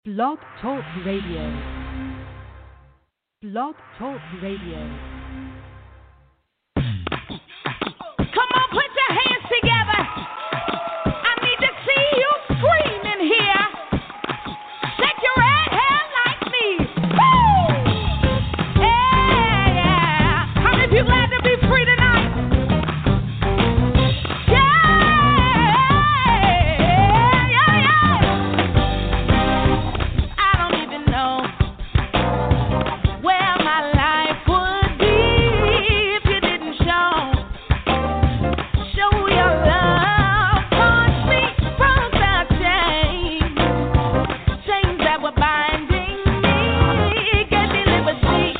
Blog Talk Radio. Blog Talk Radio. Come on, put your hands together. I need to see you screaming here. Shake your red hair like me. Woo! Yeah, yeah. How many people glad to be free tonight? I don't even know where my life would be if you didn't show your love towards me from the chains that were binding me, gave me liberty.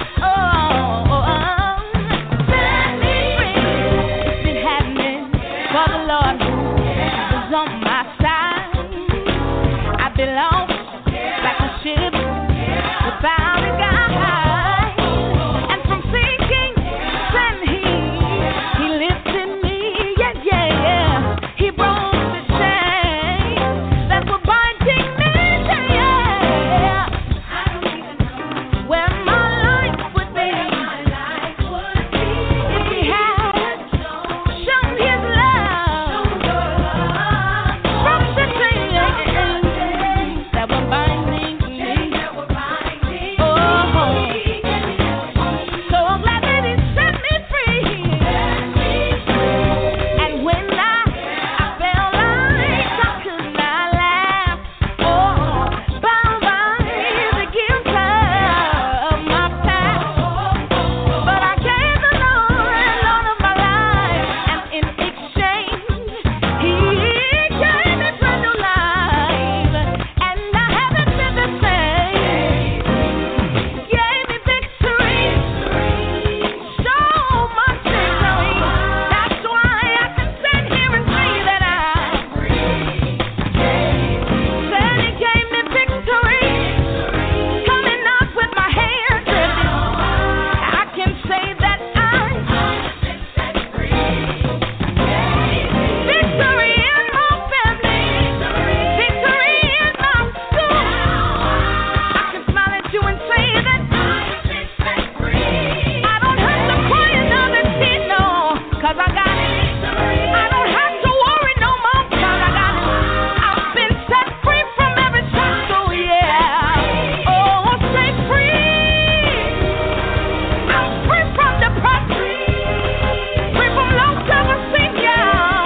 Set me free. It's been happening for the Lord was on my side. I belong like a ship without a guide, and from sinking, then he lifted me, yeah, yeah, yeah. He broke the chains that were binding me, yeah. I don't even know where my life would be if he had shown his love from the chains that were binding me. So I'm glad that he set me free. And when I felt like I could not laugh, bound by the guilt of my past, but I gave the Lord of my life, and in exchange, He gave me brand new life, and I haven't been the same. Gave me victory, so much victory. That's why I can stand here and say that I'm free. Said He gave me victory, coming up with my hands lifted. I can say that I've been set free. Victory in my family, victory in my soul. I can smile at you and say that I've been set free. I don't have to cry another tear, no, 'cause I got it. I don't have to worry no more, 'cause I got it. I've been set free from every shackle, yeah. Oh, set free. I'm free from depression, free from low self-esteem, yeah.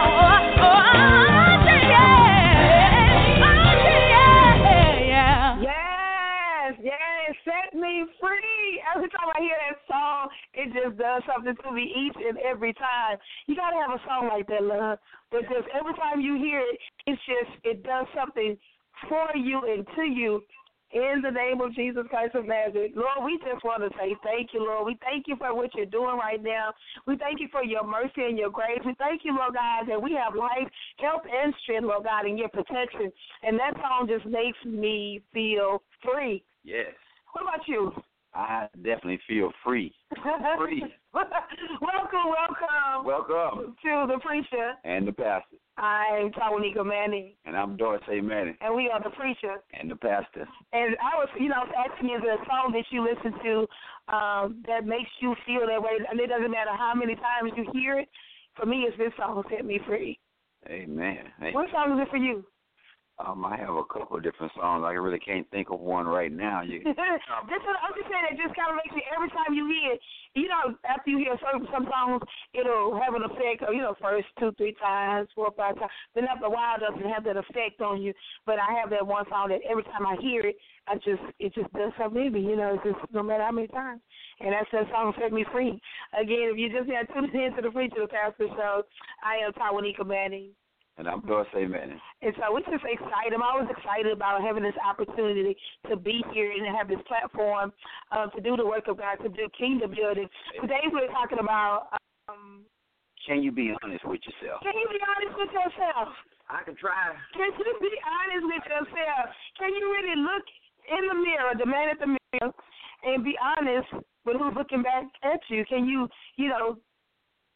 Yes, set me free. Every time I hear that song, it just does something to me each and every time. You got to have a song like that, love, that just every time you hear it, it does something for you and to you. In the name of Jesus Christ of Nazareth, Lord, we just want to say thank you, Lord. We thank you for what you're doing right now. We thank you for your mercy and your grace. We thank you, Lord God, that we have life, health, and strength, Lord God, and your protection. And that song just makes me feel free. Yes, What about you? I definitely feel free. Free. Welcome to the preacher. And the pastor. I'm Tawanika Manning, And I'm Dorsey Manning. and we are the preacher. And the pastor. And I was, asking you, is there a song that you listen to that makes you feel that way? And it doesn't matter how many times you hear it. For me, it's this song, Set Me Free. Amen. What song is it for you? I have a couple of different songs. I really can't think of one right now. I'm just saying it just kind of makes me, every time you hear it, after you hear some songs, it'll have an effect of, first 2, 3 times, 4, 5 times. Then after a while, it doesn't have that effect on you. But I have that one song that every time I hear it, it just does something to me, it's just no matter how many times. And that's that song, Set Me Free. Again, if you just had tuned in to the Preacher the Pastor show, I am Tawanika Manning. And I'm Dorsey Manning. And so we're just excited. I'm always excited about having this opportunity to be here and have this platform to do the work of God, to do kingdom building. Today we're talking about Can you be honest with yourself? Can you be honest with yourself? I can try. Can you be honest with yourself? Can you really look in the mirror, the man at the mirror, and be honest with who's looking back at you? Can you,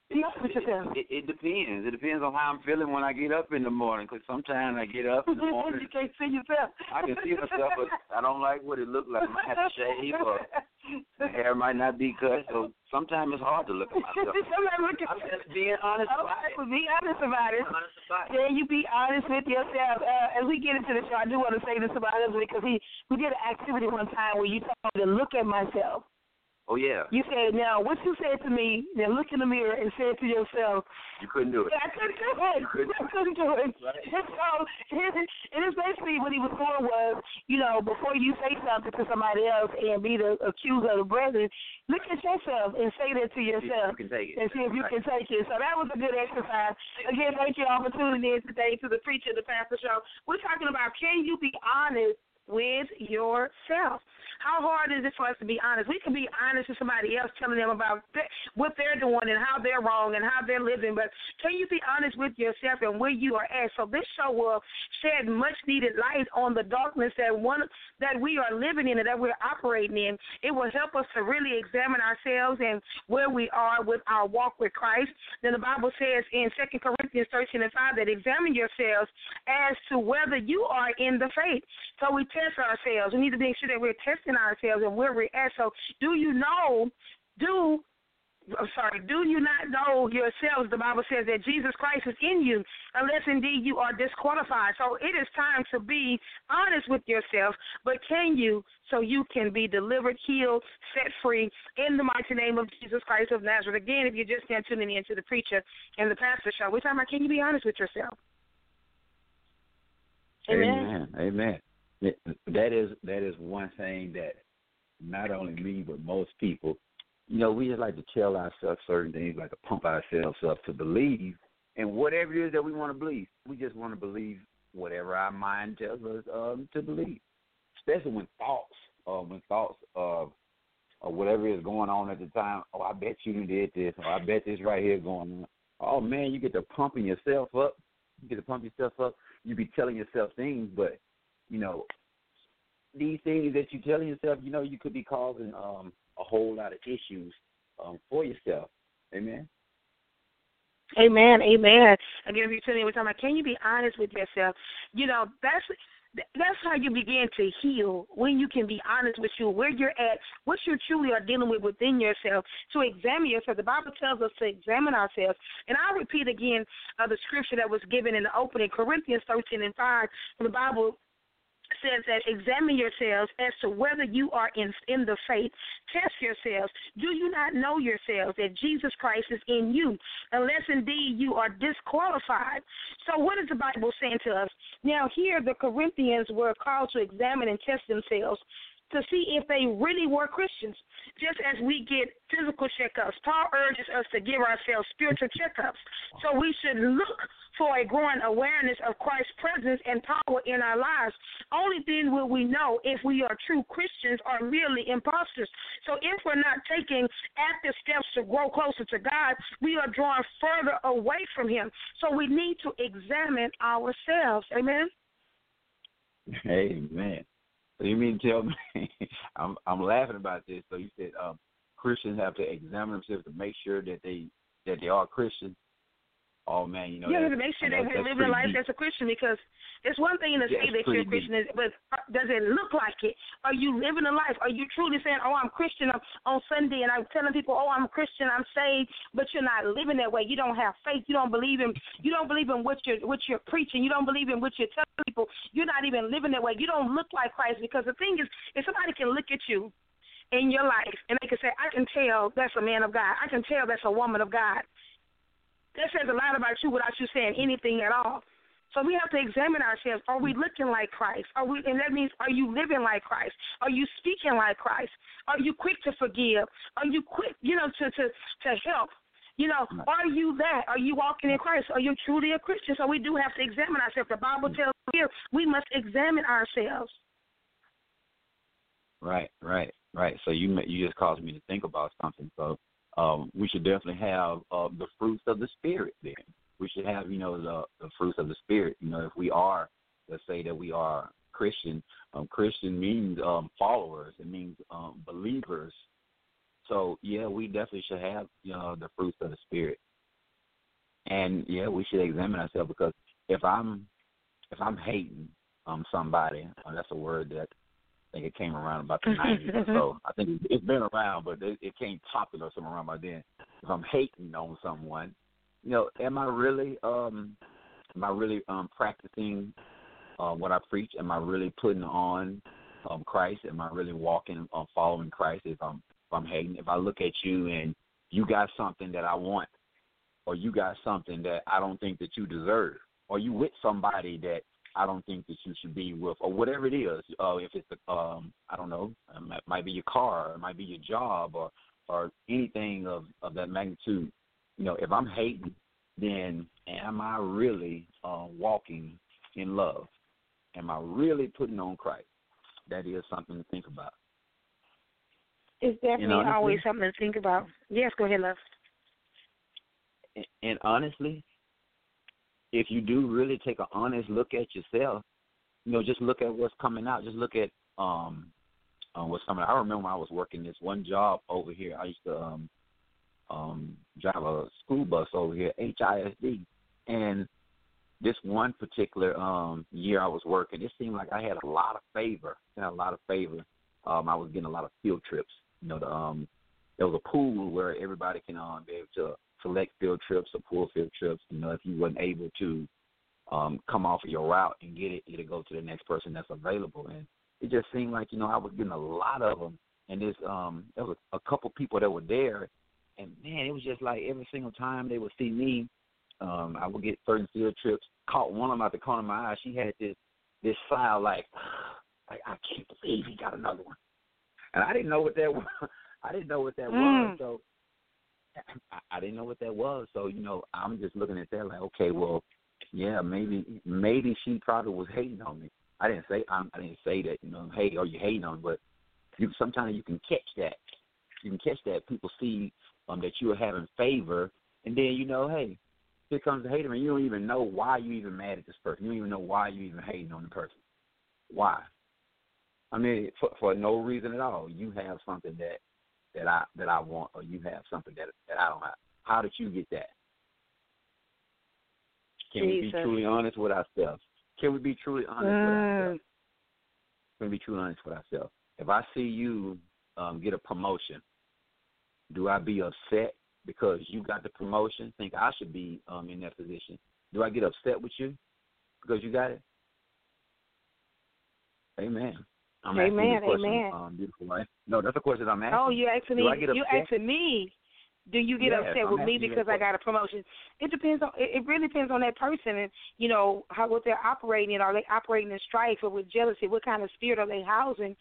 Be honest with yourself. It depends. It depends on how I'm feeling when I get up in the morning. Because sometimes I get up in the morning. You can't see yourself. I can see myself, but I don't like what it looks like. I might have to shave, or the hair might not be cut. So sometimes it's hard to look at myself. I'm just being honest about it. Be honest about it. Yeah, you be honest with yourself. As we get into the show, I do want to say this about us because we did an activity one time where you told me to look at myself. Oh, yeah. You said, now, what you said to me, now look in the mirror and say it to yourself. You couldn't do it. I couldn't do it. I couldn't do it. Right. And it's basically what he was doing was, before you say something to somebody else and be the accuser of the brethren, look at yourself and say that to yourself. See if you can take it. And see if you can take it. So that was a good exercise. Again, thank you all for tuning in today to the Preacher the Pastor Show. We're talking about, can you be honest with yourself? How hard is it for us to be honest? We can be honest with somebody else, telling them about what they're doing and how they're wrong and how they're living, but can you be honest with yourself and where you are at? So this show will shed much-needed light on the darkness that we are living in and that we're operating in. It will help us to really examine ourselves and where we are with our walk with Christ. Then the Bible says in 2 Corinthians 13:5 that examine yourselves as to whether you are in the faith. So we test ourselves. We need to make sure that we're testing ourselves and where we're at. So do you not know yourselves? The Bible says that Jesus Christ is in you, unless indeed you are disqualified. So it is time to be honest with yourself, but can you, so you can be delivered, healed, set free in the mighty name of Jesus Christ of Nazareth. Again, if you're just tuning in to the Preacher and the Pastor Show, we're talking about, can you be honest with yourself? Amen. That is one thing that not only me but most people, we just like to tell ourselves certain things, like to pump ourselves up to believe in whatever it is that we want to believe. We just want to believe whatever our mind tells us to believe, especially when thoughts of whatever is going on at the time. Oh, I bet you did this. Or I bet this right here is going on. Oh man, you get to pumping yourself up. You be telling yourself things, but these things that you're telling yourself, you could be causing a whole lot of issues for yourself. Amen. Amen. Again, if you're tuning in, we're talking about, can you be honest with yourself? That's how you begin to heal, when you can be honest with you, where you're at, what you truly are dealing with within yourself, to examine yourself. The Bible tells us to examine ourselves. And I'll repeat again the scripture that was given in the opening, Corinthians 13:5, the Bible says that examine yourselves as to whether you are in the faith. Test yourselves. Do you not know yourselves that Jesus Christ is in you, unless indeed you are disqualified? So what is the Bible saying to us? Now here the Corinthians were called to examine and test themselves to see if they really were Christians. Just as we get physical checkups, Paul urges us to give ourselves spiritual checkups. So we should look for a growing awareness of Christ's presence and power in our lives. Only then will we know if we are true Christians or merely imposters. So if we're not taking active steps to grow closer to God, we are drawing further away from Him. So we need to examine ourselves. Amen? Amen. So you mean to tell me, I'm laughing about this. So you said Christians have to examine themselves to make sure that they are Christians. Oh man, you have to make sure that we're living a life as a Christian, because it's one thing to say that you're a Christian, but does it look like it? Are you living a life? Are you truly saying, "Oh, I'm Christian on Sunday," and I'm telling people, "Oh, I'm Christian, I'm saved," but you're not living that way. You don't have faith. You don't believe in what you're preaching. You don't believe in what you're telling people. You're not even living that way. You don't look like Christ, because the thing is, if somebody can look at you in your life and they can say, "I can tell that's a man of God. I can tell that's a woman of God," that says a lot about you without you saying anything at all. So we have to examine ourselves. Are we looking like Christ? And that means, are you living like Christ? Are you speaking like Christ? Are you quick to forgive? Are you quick, to help? Are you that? Are you walking in Christ? Are you truly a Christian? So we do have to examine ourselves. The Bible tells us here we must examine ourselves. Right. So you just caused me to think about something. So we should definitely have the fruits of the Spirit then. We should have, the fruits of the Spirit. If we are, let's say that we are Christian. Christian means followers. It means believers. So, yeah, we definitely should have, the fruits of the Spirit. And yeah, we should examine ourselves, because if I'm hating somebody, that's a word that I think it came around about the 90s or so. I think it's been around, but it came popular somewhere around by then. If I'm hating on someone, am I really practicing what I preach? Am I really putting on Christ? Am I really walking following Christ? If I'm hating, if I look at you and you got something that I want, or you got something that I don't think that you deserve, or you with somebody that I don't think that you should be with, or whatever it is. If it's I don't know, it might be your car, it might be your job, or anything of that magnitude. If I'm hating, then am I really walking in love? Am I really putting on Christ? That is something to think about. It's definitely always something to think about. Yes, go ahead, love. And honestly, if you do really take an honest look at yourself, just look at what's coming out. Just look at what's coming out. I remember when I was working this one job over here. I used to drive a school bus over here, HISD. And this one particular year I was working, it seemed like I had a lot of favor. I was getting a lot of field trips. There was a pool where everybody can be able to select field trips or pull field trips. If you wasn't able to come off of your route and get it, it'll go to the next person that's available. And it just seemed like, I was getting a lot of them. And there was a couple people that were there. And, man, it was just like every single time they would see me, I would get certain field trips. Caught one of them out the corner of my eye. She had this smile like I can't believe he got another one. And I didn't know what that was. So I didn't know what that was. So, I'm just looking at that like, okay, well, yeah, maybe she probably was hating on me. I didn't say that, hey, are you hating on me? But sometimes you can catch that. You can catch that. People see that you are having favor, and then, hey, here comes the hater, and you don't even know why you even mad at this person. You don't even know why you even hating on the person. Why? I mean, for no reason at all. You have something that I want, or you have something that I don't have. How did you get that? Can we be truly honest with ourselves? Can we be truly honest with ourselves? If I see you get a promotion, do I be upset because you got the promotion? Think I should be in that position? Do I get upset with you because you got it? Amen. Amen. Beautiful wife. No, that's a question I'm asking. Oh, you asking me? You asking me? Do you get Yes, upset with me because I got a promotion? It depends on. It really depends on that person and what they're operating in. Are they operating in strife or with jealousy? What kind of spirit are they housing?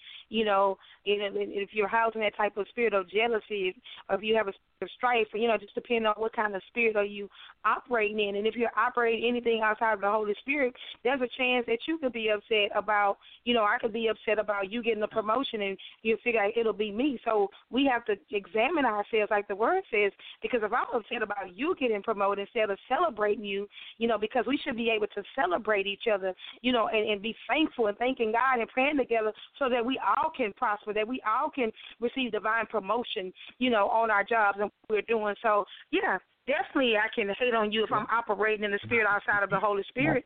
If you're housing that type of spirit of jealousy, or if you have a spirit of strife, just depending on what kind of spirit are you operating in. And if you're operating anything outside of the Holy Spirit, there's a chance that you could be upset about. I could be upset about you getting a promotion, and you figure it'll be me. So we have to examine ourselves, like the Word says, because if I'm upset about you getting promoted instead of celebrating you, because we should be able to celebrate each other, and be thankful and thanking God and praying together so that we all can prosper, that we all can receive divine promotion, on our jobs and what we're doing. So, yeah, definitely I can hate on you if I'm operating in the spirit outside of the Holy Spirit.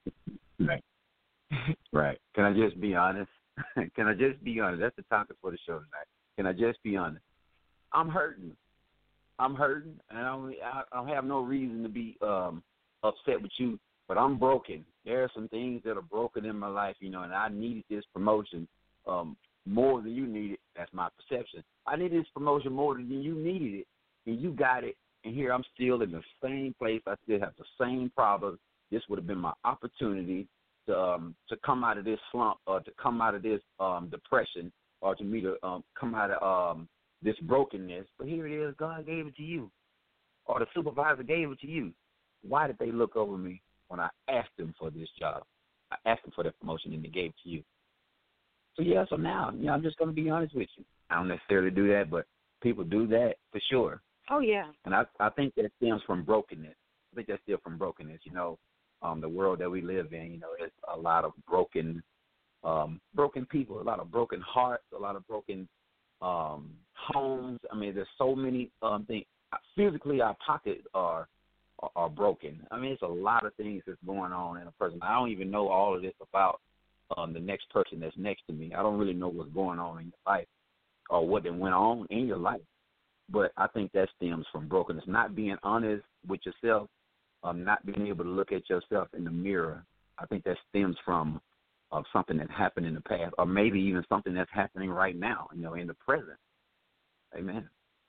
Right. Can I just be honest? That's the topic for the show tonight. Can I just be honest? I'm hurting, and I don't have no reason to be upset with you, but I'm broken. There are some things that are broken in my life, and I needed this promotion more than you needed. That's my perception. I needed this promotion more than you needed it, and you got it, and here I'm still in the same place. I still have the same problems. This would have been my opportunity to come out of this slump, or to come out of this depression, or to me to come out of this brokenness. But here it is, God gave it to you, or the supervisor gave it to you. Why did they look over me when I asked them for this job? I asked them for that promotion, and they gave it to you. So now, I'm just going to be honest with you. I don't necessarily do that, but people do that for sure. Oh, yeah. And I think that stems from brokenness. I think that's still from brokenness. The world that we live in, there's a lot of broken people, a lot of broken hearts, a lot of broken homes. I mean, there's so many things. Physically, our pockets are are broken. I mean, it's a lot of things that's going on in a person. I don't even know all of this about the next person that's next to me. I don't really know what's going on in your life or what went on in your life. But I think that stems from brokenness, not being honest with yourself, not being able to look at yourself in the mirror. I think that stems from something that happened in the past, or maybe even something that's happening right now, in the present. Amen.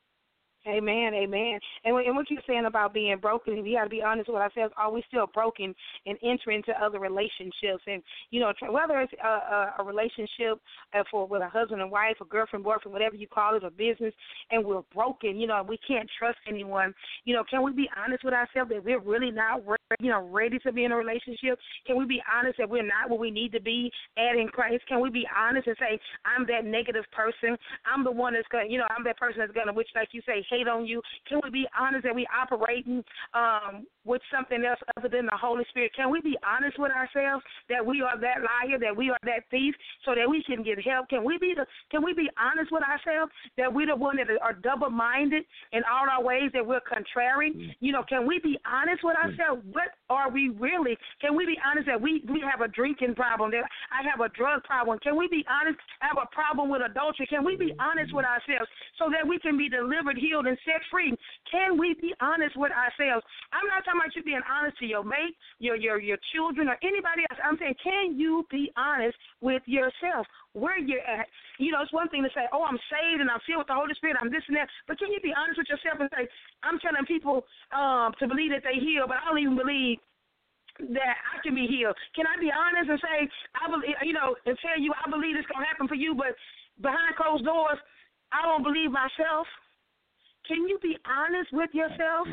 Amen, amen. And what you're saying about being broken, we got to be honest with ourselves. Are we still broken and enter into other relationships? And, whether it's a relationship with a husband and wife, a girlfriend, boyfriend, whatever you call it, a business, and we're broken, we can't trust anyone. Can we be honest with ourselves that we're really not ready to be in a relationship? Can we be honest that we're not where we need to be at in Christ? Can we be honest and say, I'm that negative person. I'm the one that's going to, I'm that person that's going to, which, like you say, hate on you. Can we be honest that we operating with something else other than the Holy Spirit? Can we be honest with ourselves that we are that liar, that we are that thief, so that we can get help? Can we be honest with ourselves that we're the one that are double-minded in all our ways, that we're contrary? Can we be honest with ourselves? What are we really? Can we be honest that we have a drinking problem, that I have a drug problem? Can we be honest, I have a problem with adultery? Can we be honest with ourselves so that we can be delivered, healed, and set free? Can we be honest with ourselves? I'm not talking about you being honest to your mate, your children, or anybody else. I'm saying, can you be honest with yourself, where you're at? It's one thing to say, oh, I'm saved and I'm filled with the Holy Spirit, I'm this and that, but can you be honest with yourself and say, I'm telling people to believe that they heal, but I don't even believe that I can be healed? Can I be honest and say, I believe, and tell you I believe it's going to happen for you, but behind closed doors, I don't believe myself? Can you be honest with yourself?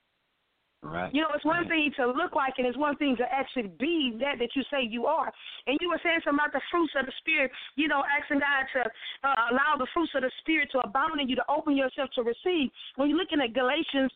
Right. It's one thing to look like, and it's one thing to actually be that you say you are. And you were saying something about the fruits of the Spirit, asking God to allow the fruits of the Spirit to abound in you, to open yourself to receive. When you're looking at Galatians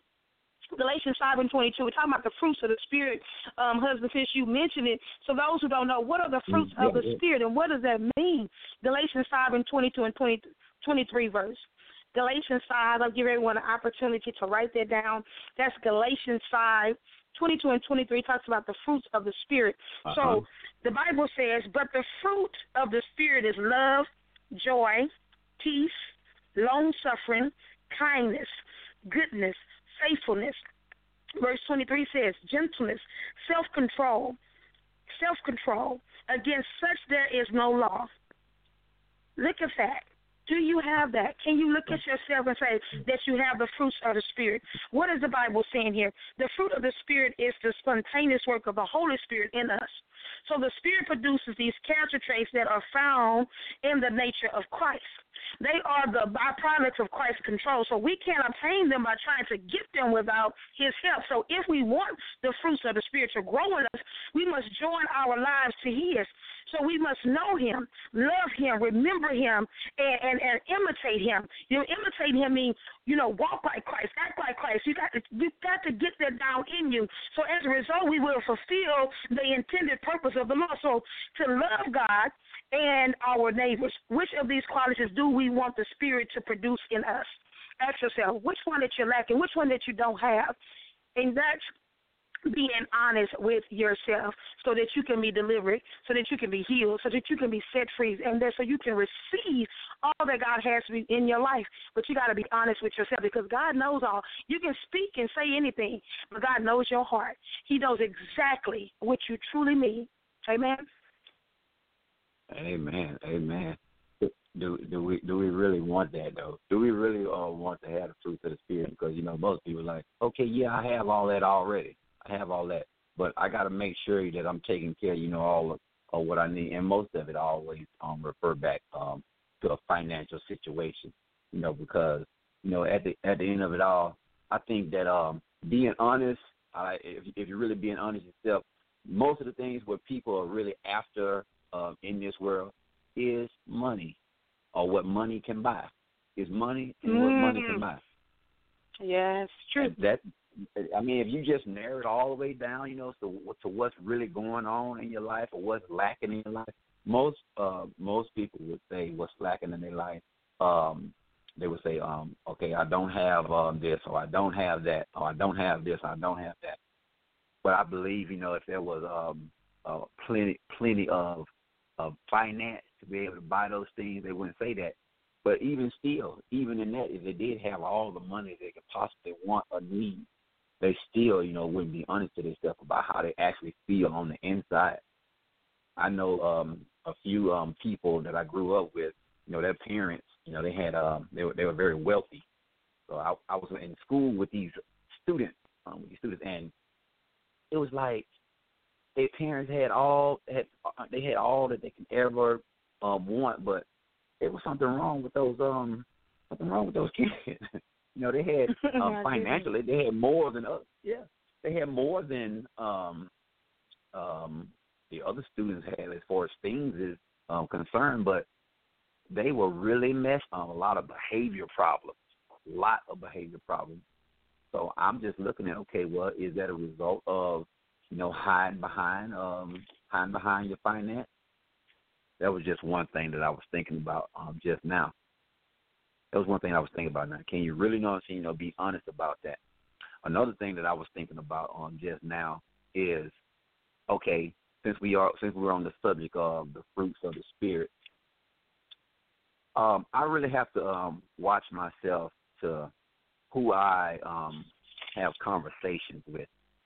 5:22, we're talking about the fruits of the Spirit. Husband, since you mentioned it, so those who don't know, what are the fruits of the Spirit, and what does that mean? Galatians 5:22 and 23 verse. Galatians 5, I'll give everyone an opportunity to write that down. That's Galatians 5:22 and 23, talks about the fruits of the Spirit. So the Bible says, but the fruit of the Spirit is love, joy, peace, long-suffering, kindness, goodness, faithfulness. Verse 23 says, gentleness, self-control. Against such there is no law. Look at that. Do you have that? Can you look at yourself and say that you have the fruits of the Spirit? What is the Bible saying here? The fruit of the Spirit is the spontaneous work of the Holy Spirit in us. So the Spirit produces these character traits that are found in the nature of Christ. They are the byproducts of Christ's control. So we can't obtain them by trying to get them without His help. So if we want the fruits of the Spirit to grow in us, we must join our lives to His. So we must know Him, love Him, remember Him, and imitate Him. Imitate Him means, walk like Christ, act like Christ. You've got to get that down in you. So as a result, we will fulfill the intended purpose of the law. So to love God and our neighbors, which of these qualities do we want the Spirit to produce in us? Ask yourself, which one that you're lacking, which one that you don't have? And that's being honest with yourself so that you can be delivered, so that you can be healed, so that you can be set free, and so you can receive all that God has in your life. But you got to be honest with yourself, because God knows all. You can speak and say anything, but God knows your heart. He knows exactly what you truly need. Amen? Amen. Do we really want that, though? Do we really want to have the fruits of the Spirit? Because, most people are like, okay, yeah, I have all that already. I have all that, but I got to make sure that I'm taking care, all of what I need, and most of it always refer back to a financial situation, because at the end of it all, I think that being honest, if you're really being honest yourself, most of the things what people are really after in this world is money, or what money can buy. Is money and what money can buy. Yes, true. If you just narrow it all the way down, to what's really going on in your life or what's lacking in your life, most people would say what's lacking in their life, they would say, okay, I don't have this, or I don't have that, or I don't have this, I don't have that. But I believe, if there was plenty of finance to be able to buy those things, they wouldn't say that. But even still, even in that, if they did have all the money they could possibly want or need, they still, wouldn't be honest to themselves about how they actually feel on the inside. I know a few people that I grew up with, their parents, they had they were very wealthy. So I was in school with these students, and it was like their parents had all that they could ever want, but there was something wrong with those kids. They had financially, they had more than us. Yeah, they had more than the other students had as far as things is concerned, but they were really messed up. A lot of behavior problems. So I'm just looking at, okay, well, is that a result of hiding behind your finance? That was just one thing that I was thinking about just now. That was one thing I was thinking about now. Can you really be honest about that? Another thing that I was thinking about just now is, okay, since we're on the subject of the fruits of the Spirit, I really have to watch myself to who I have conversations with,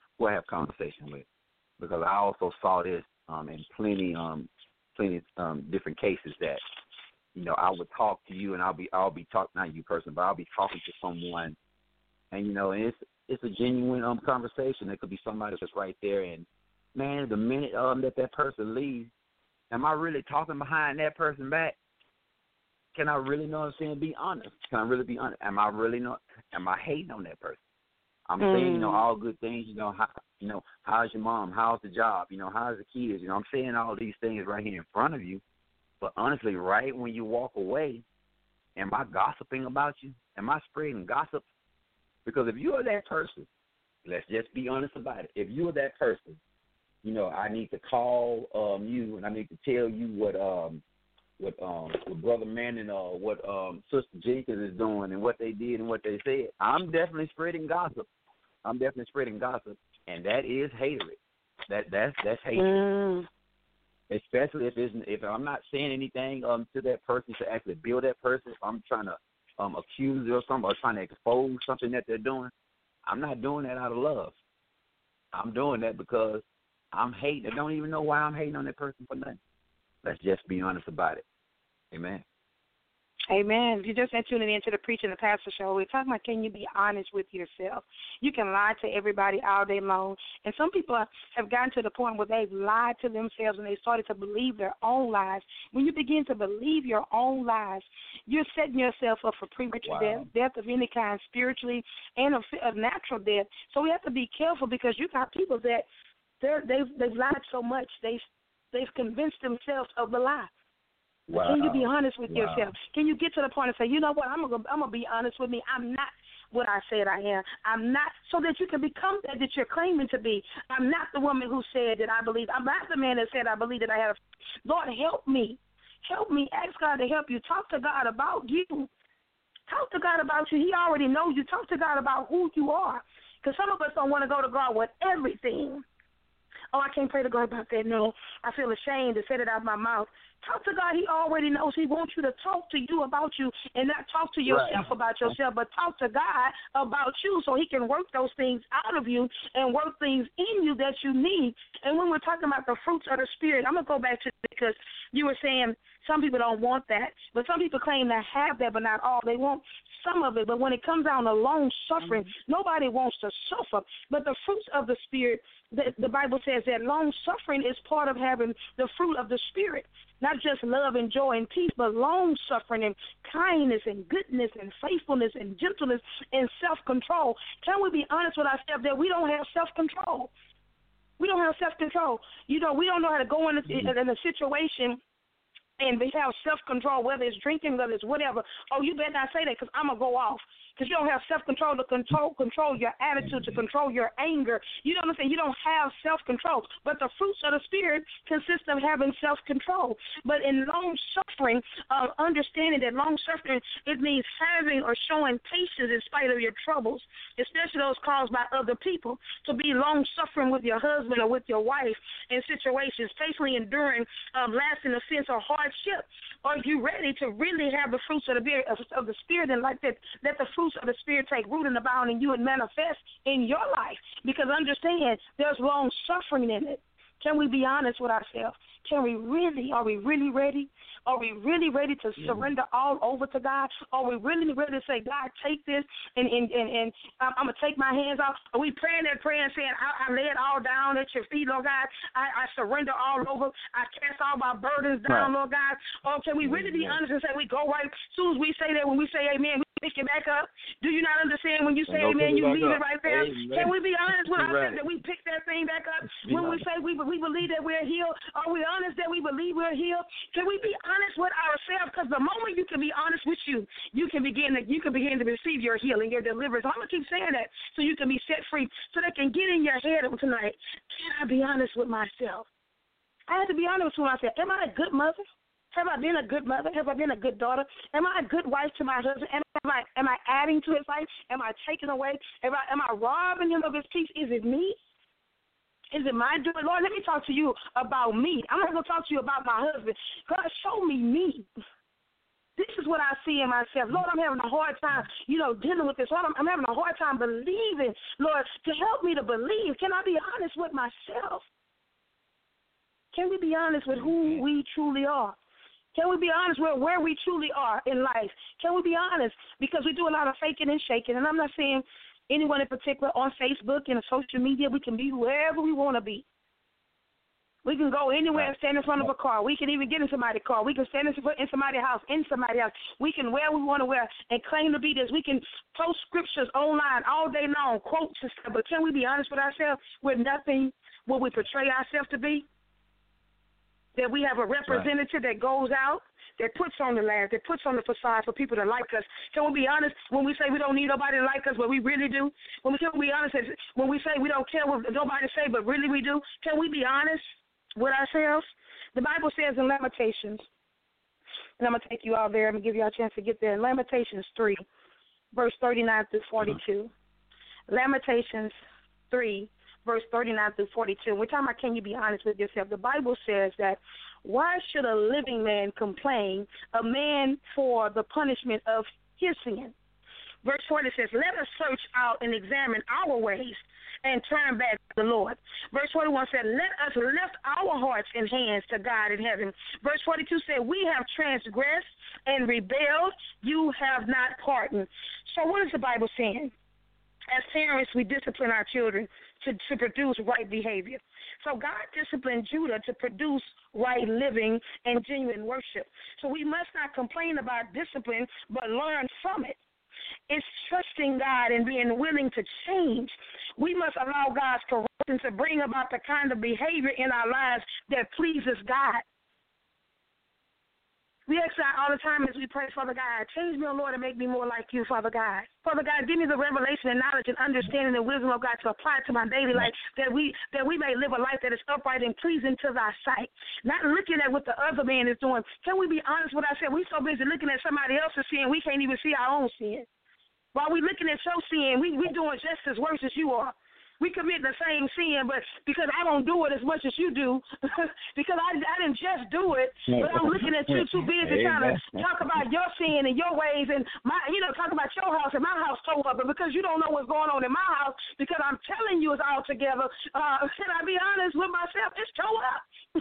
because I also saw this in plenty different cases that I would talk to you, and I'll be talking, not you personally, but I'll be talking to someone, and it's a genuine conversation. It could be somebody that's right there, and man, the minute that person leaves, am I really talking behind that person back? Can I really be honest? Can I really be honest? Am I hating on that person? I'm saying, all good things, how's your mom? How's the job? How's the kids? I'm saying all these things right here in front of you. But honestly, right when you walk away, am I gossiping about you? Am I spreading gossip? Because if you are that person, let's just be honest about it. If you are that person, I need to call you, and I need to tell you what Brother Manning or what Sister Jenkins is doing and what they did and what they said. I'm definitely spreading gossip. And that is hatred. That's hatred. Especially if I'm not saying anything to that person to actually build that person. If I'm trying to accuse or something, or trying to expose something that they're doing, I'm not doing that out of love. I'm doing that because I'm hating. I don't even know why I'm hating on that person for nothing. Let's just be honest about it. Amen. Amen. You just tuning into the Preaching the Pastor show. We're talking about, can you be honest with yourself? You can lie to everybody all day long. And some people have gotten to the point where they've lied to themselves and they started to believe their own lies. When you begin to believe your own lies, you're setting yourself up for premature death of any kind, spiritually and of natural death. So we have to be careful, because you got people that they've lied so much, they've convinced themselves of the lie. Wow. Can you be honest with yourself? Can you get to the point and say, you know what, I'm gonna be honest with me. I'm not what I said I am. I'm not, so that you can become that you're claiming to be. I'm not the woman who said that I believe. I'm not the man that said I believe that I have. Lord, help me. Help me. Ask God to help you. Talk to God about you. Talk to God about you. He already knows you. Talk to God about who you are. Because some of us don't want to go to God with everything. Oh, I can't pray to God about that. No, I feel ashamed to say it out of my mouth. Talk to God. He already knows. He wants you to talk to you about you, and not talk to yourself about yourself, but talk to God about you, so He can work those things out of you and work things in you that you need. And when we're talking about the fruits of the Spirit, I'm going to go back to it, because you were saying some people don't want that, but some people claim to have that, but not all. They want some of it, but when it comes down to long suffering, nobody wants to suffer. But the fruits of the Spirit, the Bible says that long suffering is part of having the fruit of the Spirit. Not just love and joy and peace, but long suffering and kindness and goodness and faithfulness and gentleness and self-control. Can we be honest with ourselves that we don't have self-control? We don't have self-control. We don't know how to go in a situation and they have self-control, whether it's drinking, whether it's whatever. Oh, you better not say that because I'm going to go off. Because you don't have self-control to control your attitude, to control your anger. You know what I'm saying? You don't have self-control. But the fruits of the Spirit consist of having self-control. But in long-suffering, understanding that long-suffering, it means having or showing patience in spite of your troubles, especially those caused by other people. To be long-suffering with your husband or with your wife in situations, patiently enduring lasting offense or hardship. Are you ready to really have the fruits of the Spirit and like that? Let the fruits of the Spirit take root and abound in you and manifest in your life. Because understand, there's long suffering in it. Can we be honest with ourselves? Are we really ready? Are we really ready to surrender all over to God? Are we really ready to say, God, take this and I'm going to take my hands off? Are we praying that prayer and saying, I lay it all down at your feet, Lord God? I surrender all over. I cast all my burdens down, Lord God. Or can we really be honest and say we go right? As soon as we say that, when we say amen, we pick it back up. Do you not understand when you say amen, you leave it right there? Amen. Can we be honest with ourselves that we pick that thing back up? When we say we believe that we're healed, are we honest that we believe we're healed? Can we be honest with ourselves? Because the moment you can be honest with you can begin to receive your healing, your deliverance. I'm going to keep saying that so you can be set free, so that can get in your head tonight. Can I be honest with myself? I have to be honest with myself. Am I a good mother? Have I been a good mother? Have I been a good daughter? Am I a good wife to my husband? Am I adding to his life? Am I taking away? Am I robbing him of his peace? Is it me? Is it my doing? Lord, let me talk to you about me. I'm not going to talk to you about my husband. God, show me. This is what I see in myself. Lord, I'm having a hard time, dealing with this. Lord, I'm having a hard time believing. Lord, to help me to believe. Can I be honest with myself? Can we be honest with who we truly are? Can we be honest with where we truly are in life? Can we be honest? Because we do a lot of faking and shaking, and I'm not saying anyone in particular on Facebook and social media. We can be wherever we want to be. We can go anywhere and stand in front of a car. We can even get in somebody's car. We can stand in somebody's house, We can wear what we want to wear and claim to be this. We can post scriptures online all day long, quotes and stuff. But can we be honest with ourselves? We're nothing what we portray ourselves to be. That we have a representative that goes out, that puts on the laugh, that puts on the facade for people to like us. Can we be honest when we say we don't need nobody to like us, but we really do? Can we be honest when we say we don't care what nobody say, but really we do? Can we be honest with ourselves? The Bible says in Lamentations, and I'm going to take you all there. I'm going to give you all a chance to get there. In Lamentations 3, verse 39 through 42. Lamentations 3, verse 39 through 42. We're talking about can you be honest with yourself. The Bible says that why should a living man complain, a man for the punishment of his sin? Verse 40 says, let us search out and examine our ways and turn back to the Lord. Verse 41 said, let us lift our hearts and hands to God in heaven. Verse 42 said, we have transgressed and rebelled. You have not pardoned. So what is the Bible saying? As parents, we discipline our children to produce right behavior. So God disciplined Judah to produce right living and genuine worship. So we must not complain about discipline, but learn from it. It's trusting God and being willing to change. We must allow God's correction to bring about the kind of behavior in our lives that pleases God. We ask God all the time as we pray, Father God, change me, O Lord, and make me more like you, Father God. Father God, give me the revelation and knowledge and understanding and wisdom of God to apply to my daily life, that we may live a life that is upright and pleasing to thy sight. Not looking at what the other man is doing. Can we be honest with ourselves? We're so busy looking at somebody else's sin, we can't even see our own sin. While we're looking at your sin, we doing just as worse as you are. We commit the same sin, but because I don't do it as much as you do, because I didn't just do it, but I'm looking at you too busy trying to talk about your sin and your ways and talk about your house and my house tore up. But because you don't know what's going on in my house, because I'm telling you it's all together, can I be honest with myself? It's tore up.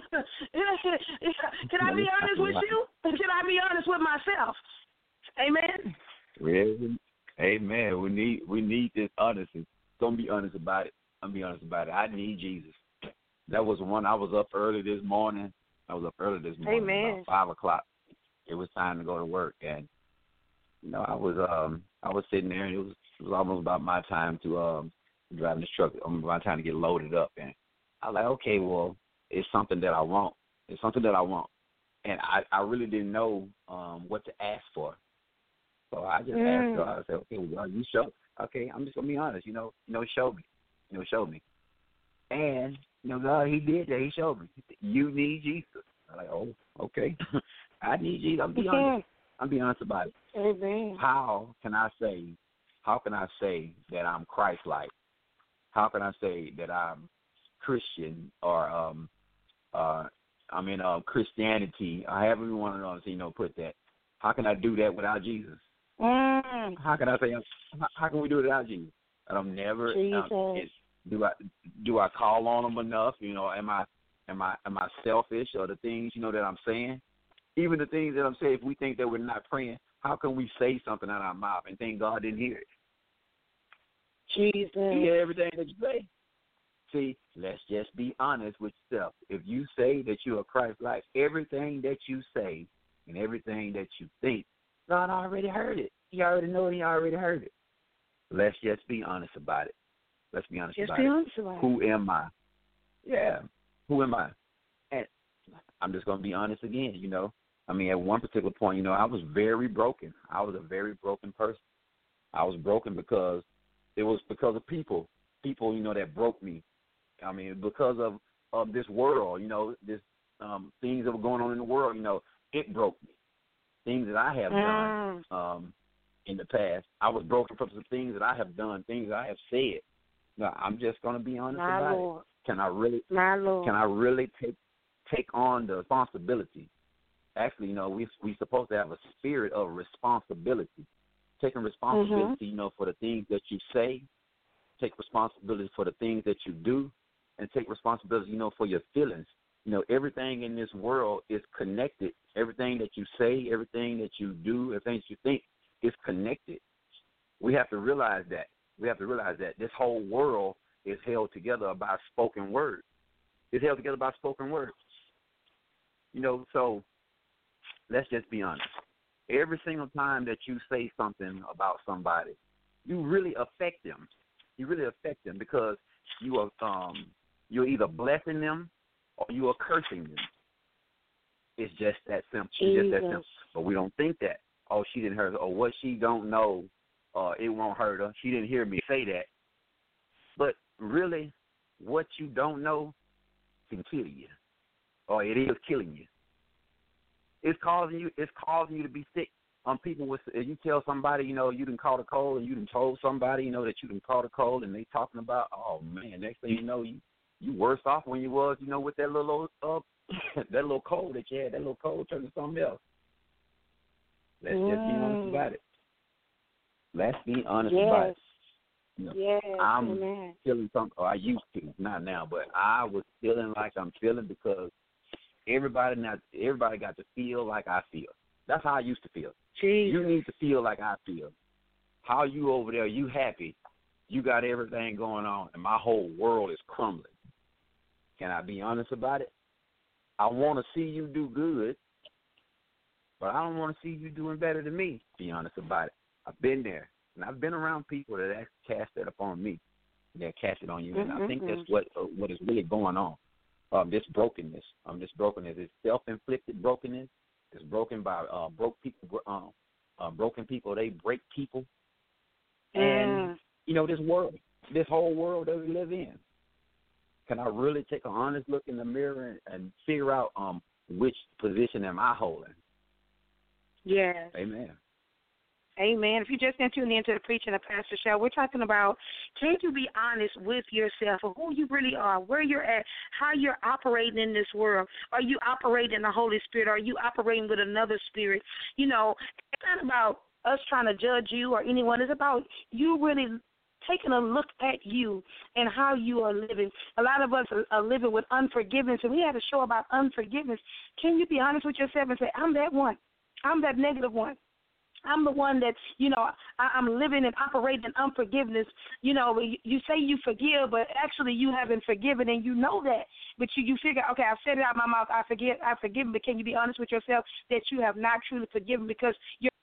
Can I be honest with you? Can I be honest with myself? Amen. Amen. We need this honesty. Don't be honest about it. I'm be honest about it. I need Jesus. That was one. I was up early this morning. Amen. About 5 o'clock. It was time to go to work, and I was sitting there, and it was almost about my time to drive this truck. My time to get loaded up, and I was like, okay, well, it's something that I want. and I really didn't know what to ask for. So I just asked God. I said, okay, well, you show. Okay, I'm just gonna be honest. Show me. Show me. And God, He did that. He showed me. He said, you need Jesus. I'm like, oh, okay. I need Jesus. I'm being honest. I'm being honest about it. Amen. How can I say that I'm Christ-like? How can I say that I'm Christian or I'm in Christianity? However you want to put that. How can I do that without Jesus? How can I say? How can we do it without Jesus? I don't never. Do I call on Him enough? Am I selfish or the things that I'm saying? Even the things that I'm saying, if we think that we're not praying, how can we say something out of our mouth and think God didn't hear it? Jesus. He hear everything that you say. See, let's just be honest with yourself. If you say that you are Christ-like, everything that you say and everything that you think, God already heard it. He already know it. He already heard it. Let's just be honest about it. Let's be honest about it. Who am I? Yeah. Who am I? And I'm just going to be honest again, at one particular point, I was very broken. I was a very broken person. I was broken because it was because of people, that broke me. Because of this world, this things that were going on in the world, it broke me. Things that I have done in the past. I was broken from some things that I have done, things that I have said. Now, I'm just going to be honest about it. Can I really take on the responsibility? Actually, we're supposed to have a spirit of responsibility. Taking responsibility, for the things that you say. Take responsibility for the things that you do. And take responsibility, for your feelings. Everything in this world is connected. Everything that you say, everything that you do, everything that you think is connected. We have to realize that. This whole world is held together by spoken word. It's held together by spoken word. So let's just be honest. Every single time that you say something about somebody, you really affect them. You really affect them because you're either blessing them or you are cursing them. It's just that simple. It's just that simple. But we don't think that. Oh, she didn't hurt her. Or what she don't know, it won't hurt her. She didn't hear me say that. But really, what you don't know can kill you. Or it is killing you. It's causing you to be sick. If you tell somebody, you done caught a cold, and you done told somebody, that you done caught a cold, and they talking about, oh man, next thing you know, you worse off when you was, with that little that little cold that you had. That little cold turned to something else. Let's just be honest about it. Let's be honest about it. I'm feeling something, or I used to, not now, but I was feeling like I'm feeling because everybody got to feel like I feel. That's how I used to feel. Jesus. You need to feel like I feel. How you over there, you happy, you got everything going on, and my whole world is crumbling. Can I be honest about it? I want to see you do good, but I don't want to see you doing better than me. Be honest about it. I've been there, and I've been around people that actually cast that upon me. They'll cast it on you, and I think that's what is really going on. This brokenness. Is self-inflicted brokenness. It's broken by broken people. They break people, and this whole world that we live in. Can I really take an honest look in the mirror and figure out which position am I holding? Yes. Amen. Amen. If you just tuned into the Preaching of Pastor Show, we're talking about, can you be honest with yourself of who you really are, where you're at, how you're operating in this world? Are you operating in the Holy Spirit? Are you operating with another spirit? It's not about us trying to judge you or anyone. It's about you really taking a look at you and how you are living. A lot of us are living with unforgiveness, and we had a show about unforgiveness. Can you be honest with yourself and say, I'm that one. I'm that negative one. I'm the one that, I'm living and operating in unforgiveness. You say you forgive, but actually you haven't forgiven, and you know that. But you figure, okay, I've said it out of my mouth, I forgive, but can you be honest with yourself that you have not truly forgiven because you're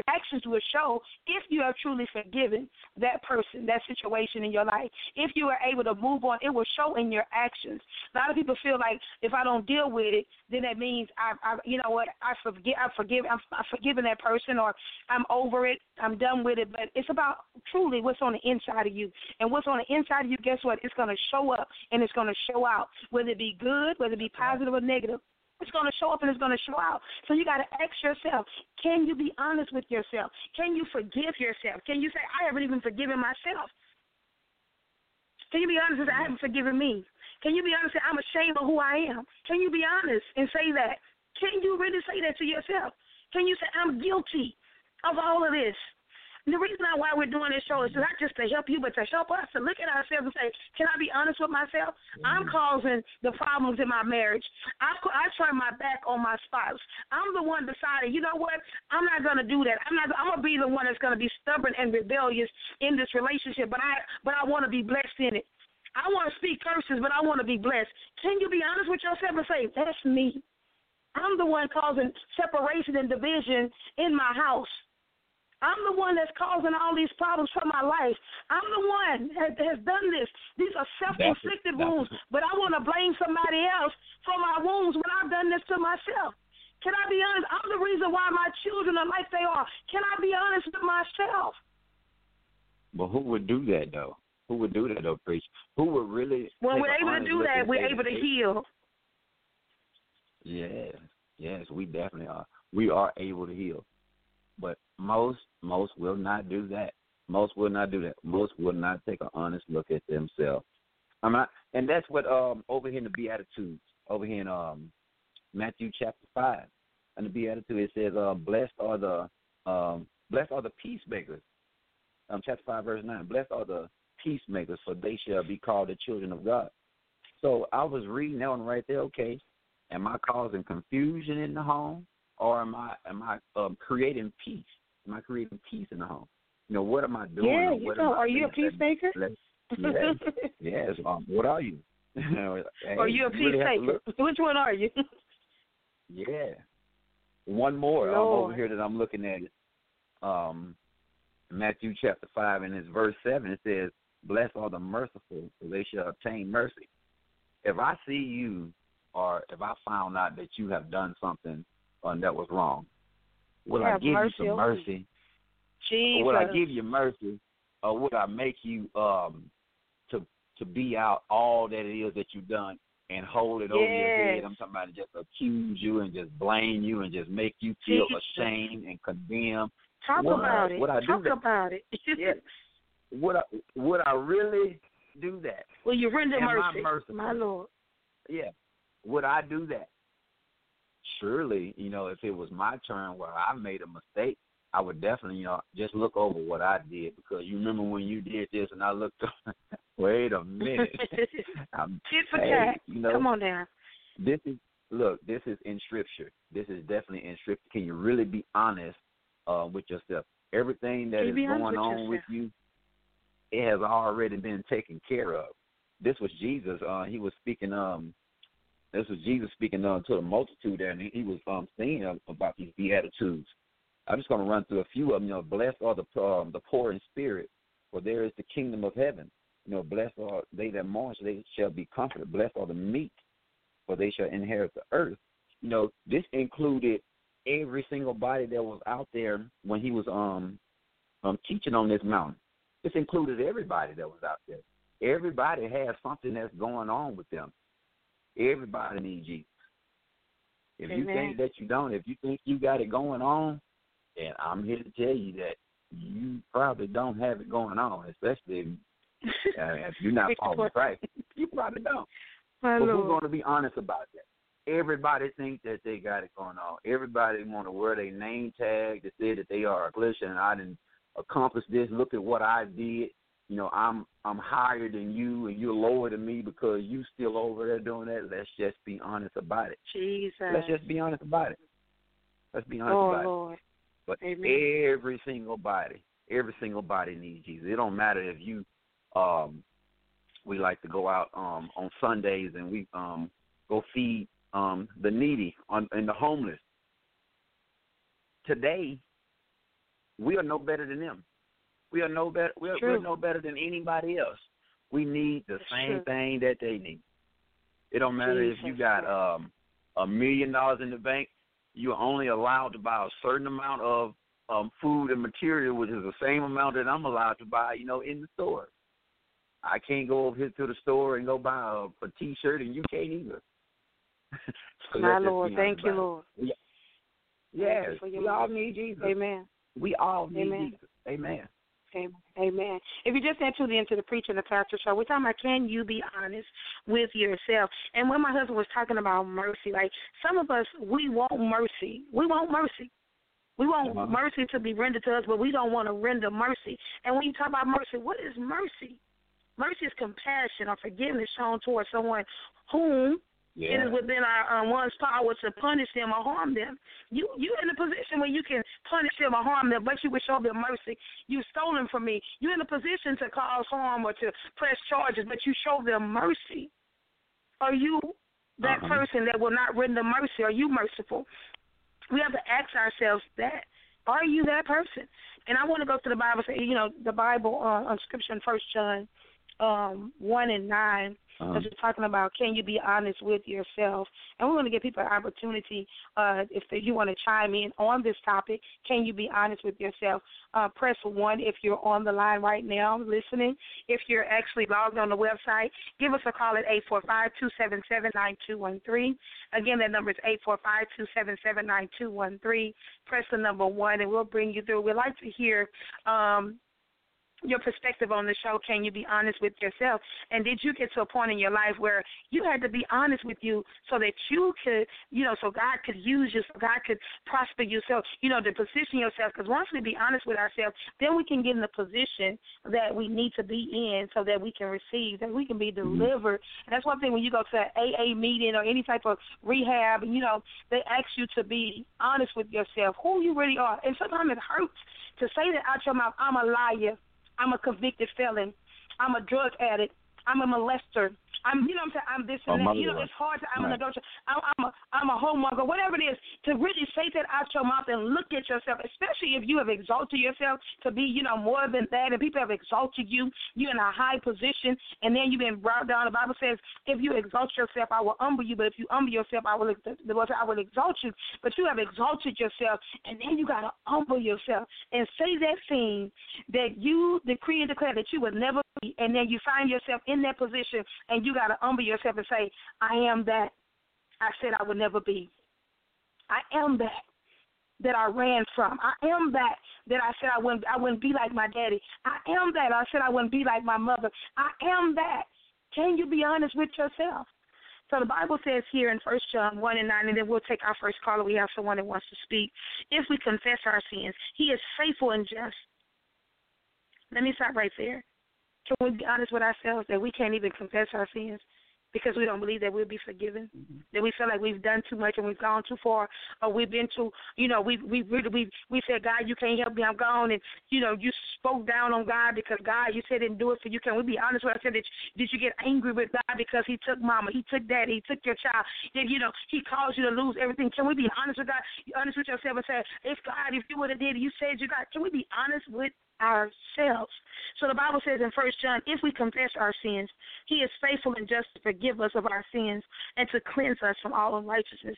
actions will show if you have truly forgiven that person, that situation in your life. If you are able to move on, it will show in your actions. A lot of people feel like if I don't deal with it, then that means I've forgiven that person, or I'm over it, I'm done with it. But it's about truly what's on the inside of you. And what's on the inside of you, guess what? It's going to show up and it's going to show out, whether it be good, whether it be positive or negative. It's going to show up and it's going to show out. So you got to ask yourself, can you be honest with yourself? Can you forgive yourself? Can you say, I haven't even forgiven myself? Can you be honest and say, I haven't forgiven me? Can you be honest and say, I'm ashamed of who I am? Can you be honest and say that? Can you really say that to yourself? Can you say, I'm guilty of all of this? And the reason why we're doing this show is not just to help you, but to help us to look at ourselves and say, can I be honest with myself? I'm causing the problems in my marriage. I turn my back on my spouse. I'm the one deciding, you know what? I'm not going to do that. I'm going to be the one that's going to be stubborn and rebellious in this relationship, but I want to be blessed in it. I want to speak curses, but I want to be blessed. Can you be honest with yourself and say, that's me? I'm the one causing separation and division in my house. I'm the one that's causing all these problems for my life. I'm the one that has done this. These are self-inflicted wounds, but I want to blame somebody else for my wounds when I've done this to myself. Can I be honest? I'm the reason why my children are like they are. Can I be honest with myself? But who would do that, though? Who would do that, though, preach? Who would really? When we're able to do that, we're able to heal. Yes, we definitely are. We are able to heal. But most will not do that. Most will not do that. Most will not take an honest look at themselves. And that's what over here in the Beatitudes, over here in Matthew chapter 5, in the Beatitudes it says, "Blessed are the peacemakers." Chapter 5, verse 9. Blessed are the peacemakers, for they shall be called the children of God. So I was reading that one right there. Okay, am I causing confusion in the home? Or am I creating peace? Am I creating peace in the home? You know, what am I doing? Yeah, are you a peacemaker? Yes. What are you? Are you a peacemaker? Which one are you? Yeah. One more over here that I'm looking at. Matthew chapter 5 and it's verse 7. It says, "Blessed are the merciful, for they shall obtain mercy." If I see you, or if I found out that you have done something that was wrong, will I give you some mercy? Jesus. Or will I give you mercy, or would I make you to be out all that it is that you've done and hold it over your head? I'm talking about just accuse you and just blame you and just make you feel ashamed and condemned. Talk about it. Talk about it. Yeah. Would I really do that? Will you render mercy? My Lord. Yeah. Would I do that? Surely, if it was my turn where I made a mistake, I would definitely, just look over what I did, because you remember when you did this and I looked up, wait a minute. Tit for tat. Come on now. This is in Scripture. This is definitely in Scripture. Can you really be honest with yourself? Everything that is going on with you, it has already been taken care of. This was Jesus. He was speaking This was Jesus speaking to the multitude there, and he was saying about these Beatitudes. I'm just going to run through a few of them. Blessed are the poor in spirit, for there is the kingdom of heaven. Blessed are they that mourn, so they shall be comforted. Blessed are the meek, for they shall inherit the earth. This included every single body that was out there when he was teaching on this mountain. This included everybody that was out there. Everybody has something that's going on with them. Everybody needs Jesus. If you think that you don't, if you think you got it going on, then I'm here to tell you that you probably don't have it going on, especially if you're not following Christ. You probably don't. But we're going to be honest about that. Everybody thinks that they got it going on. Everybody want to wear their name tag to say that they are a Christian. I didn't accomplish this. Look at what I did. I'm higher than you and you're lower than me because you still over there doing that. Let's just be honest about it. Jesus. Let's just be honest about it. Let's be honest about Lord. it. But Amen. every single body needs Jesus. It don't matter if you we like to go out on Sundays and we go feed the needy and the homeless. Today, we are no better than them. We are no better. We're no better than anybody else. We need the same thing that they need. It don't matter if you got $1 million in the bank. You're only allowed to buy a certain amount of food and material, which is the same amount that I'm allowed to buy, in the store. I can't go over here to the store and go buy a T-shirt, and you can't either. So my Lord, thank you, Lord. Yes, we all need Jesus. Amen. We all need Jesus. Amen. Amen. If you just tuned into the Preacher and the Pastor show, we're talking about can you be honest with yourself? And when my husband was talking about mercy, like some of us, we want mercy. We want mercy. We want mercy to be rendered to us, but we don't want to render mercy. And when you talk about mercy, what is mercy? Mercy is compassion or forgiveness shown towards someone whom it is within our one's power to punish them or harm them. You're in a position where you can punish them or harm them, but you would show them mercy. You've stolen from me. You're in a position to cause harm or to press charges, but you show them mercy. Are you that person that will not render mercy? Are you merciful? We have to ask ourselves that. Are you that person? And I want to go to the Bible. Say, the Bible on Scripture in 1 John 1 and 9. Because we're talking about can you be honest with yourself. And we're going to give people an opportunity if you want to chime in on this topic. Can you be honest with yourself? Press 1 if you're on the line right now listening. If you're actually logged on the website, give us a call at 845-277-9213. Again, that number is 845-277-9213. Press the number 1 and we'll bring you through. We'd like to hear your perspective on the show. Can you be honest with yourself? And did you get to a point in your life where you had to be honest with you so that you could, so God could use you, so God could prosper you, so, to position yourself? Because once we be honest with ourselves, then we can get in the position that we need to be in so that we can receive, that we can be delivered. And that's one thing when you go to an AA meeting or any type of rehab, they ask you to be honest with yourself, who you really are. And sometimes it hurts to say that out your mouth. I'm a liar. I'm a convicted felon. I'm a drug addict. I'm a molester. I'm this and that. It's hard to, I'm an adulterer. I'm a homemonger, whatever it is, to really say that out your mouth and look at yourself, especially if you have exalted yourself to be, more than that, and people have exalted you, you're in a high position, and then you've been brought down. The Bible says, if you exalt yourself, I will humble you, but if you humble yourself, I will exalt you. But you have exalted yourself, and then you got to humble yourself and say that thing that you decree and declare that you would never be, and then you find yourself in that position, and you got to humble yourself and say, I am that I said I would never be. I am that I ran from. I am that I said I wouldn't be like my daddy. I am that I said I wouldn't be like my mother. I am that. Can you be honest with yourself? So the Bible says here in 1 John 1 and 9, and then we'll take our first caller. We have someone that wants to speak. If we confess our sins, he is faithful and just. Let me stop right there. Can we be honest with ourselves that we can't even confess our sins because we don't believe that we'll be forgiven, that we feel like we've done too much and we've gone too far, or we've been too, we said, God, you can't help me, I'm gone, and, you spoke down on God because, God, you said didn't do it for you. Can we be honest with ourselves? Did you get angry with God because he took mama, he took daddy, he took your child, then, he caused you to lose everything? Can we be honest with God, honest with yourself and say, if you would have did it, you said you got, can we be honest with ourselves? So the Bible says in 1 John, if we confess our sins, he is faithful and just to forgive us of our sins and to cleanse us from all unrighteousness.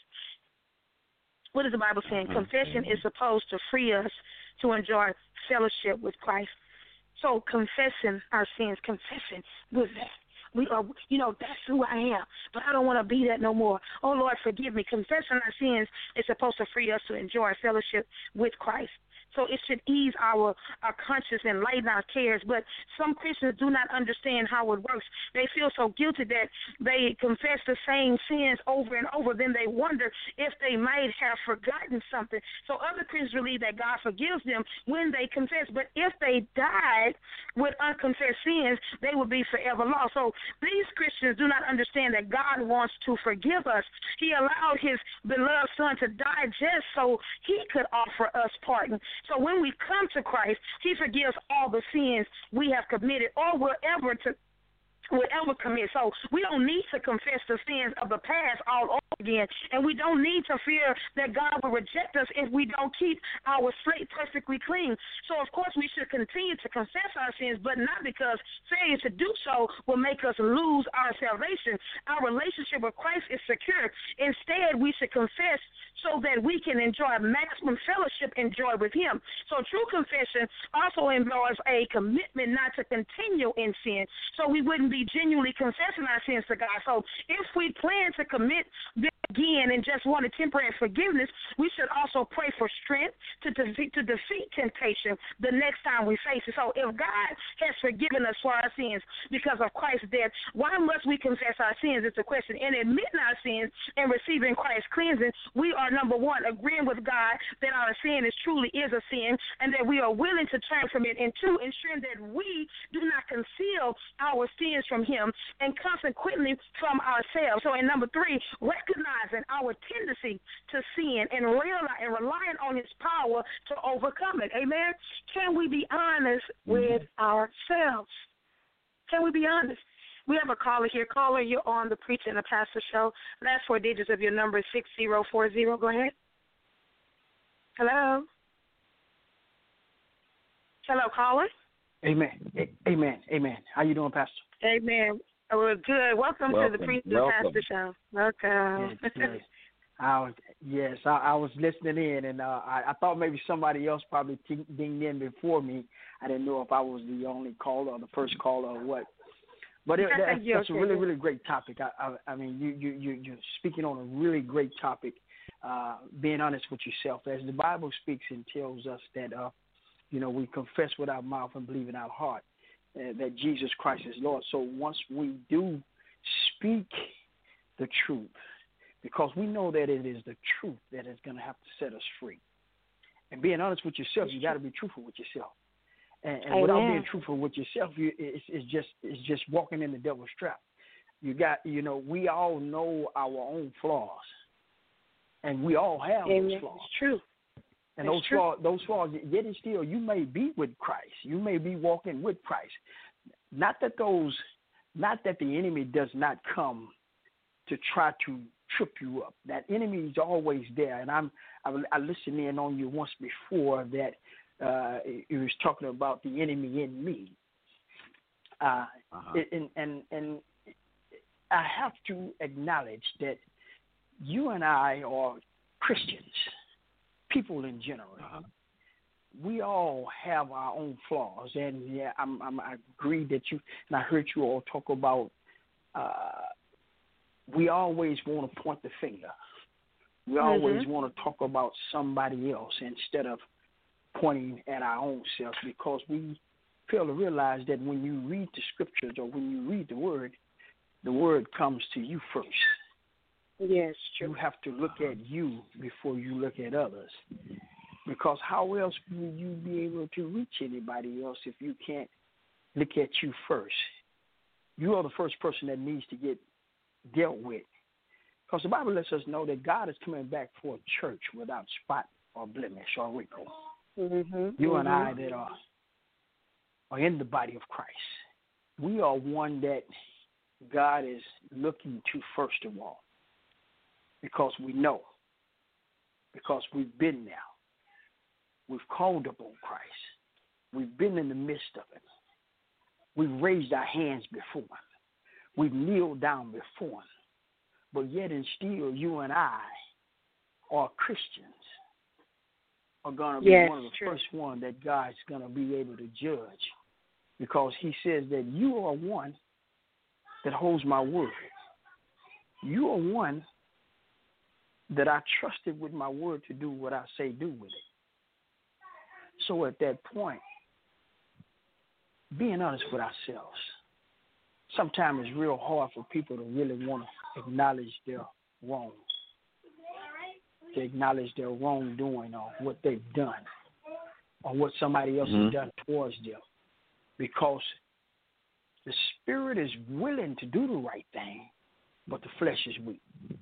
What is the Bible saying? Confession is supposed to free us to enjoy fellowship with Christ. So confessing our sins, confessing with that. We are, that's who I am, but I don't want to be that no more. Oh, Lord, forgive me. Confessing our sins is supposed to free us to enjoy fellowship with Christ. So it should ease our conscience and lighten our cares. But some Christians do not understand how it works. They feel so guilty that they confess the same sins over and over. Then they wonder if they might have forgotten something. So other Christians believe that God forgives them when they confess. But if they died with unconfessed sins, they would be forever lost. So these Christians do not understand that God wants to forgive us. He allowed his beloved son to die just so he could offer us pardon. So when we come to Christ, he forgives all the sins we have committed or will ever would ever commit. So we don't need to confess the sins of the past all over again, and we don't need to fear that God will reject us if we don't keep our slate perfectly clean. So, of course, we should continue to confess our sins, but not because failure to do so will make us lose our salvation. Our relationship with Christ is secure. Instead, we should confess so that we can enjoy maximum fellowship and joy with Him. So true confession also involves a commitment not to continue in sin, so we wouldn't be genuinely confessing our sins to God. So if we plan to commit them again and just want a temporary forgiveness, we should also pray for strength to defeat temptation the next time we face it. So if God has forgiven us for our sins because of Christ's death, why must we confess our sins? It's a question. In admitting our sins and receiving Christ's cleansing, we are, number one, agreeing with God that our sin truly is a sin and that we are willing to turn from it, and two, ensuring that we do not conceal our sins from Him and consequently from ourselves. So in number three, recognizing our tendency to sin and relying on His power to overcome it. Amen? Can we be honest with ourselves? Can we be honest? We have a caller here. Caller, you're on the Preacher and the Pastor show. Last four digits of your number is 6040. Go ahead. Hello? Hello, caller? Amen. Amen. Amen. How you doing, Pastor? Amen. We're good. Welcome to the Preacher and Pastor show. Welcome. Yes, I was listening in, and I thought maybe somebody else probably dinged in before me. I didn't know if I was the only caller or the first caller or what. But that's a really, really great topic. I mean, you're speaking on a really great topic, being honest with yourself. As the Bible speaks and tells us that, we confess with our mouth and believe in our heart that Jesus Christ is Lord. So once we do speak the truth, because we know that it is the truth that is going to have to set us free. And being honest with yourself, you got to be truthful with yourself. And without being truthful with yourself, it's just walking in the devil's trap. We all know our own flaws, and we all have those flaws. It's true. And those flaws, yet and still, you may be with Christ. You may be walking with Christ. Not that the enemy does not come to try to trip you up. That enemy is always there. And I listened in on you once before that you was talking about the enemy in me. And I have to acknowledge that you and I are Christians, people in general. We all have our own flaws, and I agree that and I heard you all talk about. We always want to point the finger. We always want to talk about somebody else instead of pointing at our own selves, because we fail to realize that when you read the scriptures or when you read the word comes to you first. Yes, true. You have to look at you before you look at others, because how else will you be able to reach anybody else if you can't look at you first? You are the first person that needs to get dealt with, because the Bible lets us know that God is coming back for a church without spot or blemish or wrinkle. You and I that are in the body of Christ, we are one that God is looking to first of all, because we know, because we've been there. We've called upon Christ. We've been in the midst of it. We've raised our hands before Him. We've kneeled down before Him. But yet and still, you and I are Christians, are going to be one of the first one that God's going to be able to judge, because He says that you are one that holds my word. You are one that I trusted with my word to do what I say do with it. So at that point, being honest with ourselves, sometimes it's real hard for people to really want to acknowledge their wrong, to acknowledge their wrongdoing or what they've done or what somebody else has done towards them, because the spirit is willing to do the right thing, but the flesh is weak.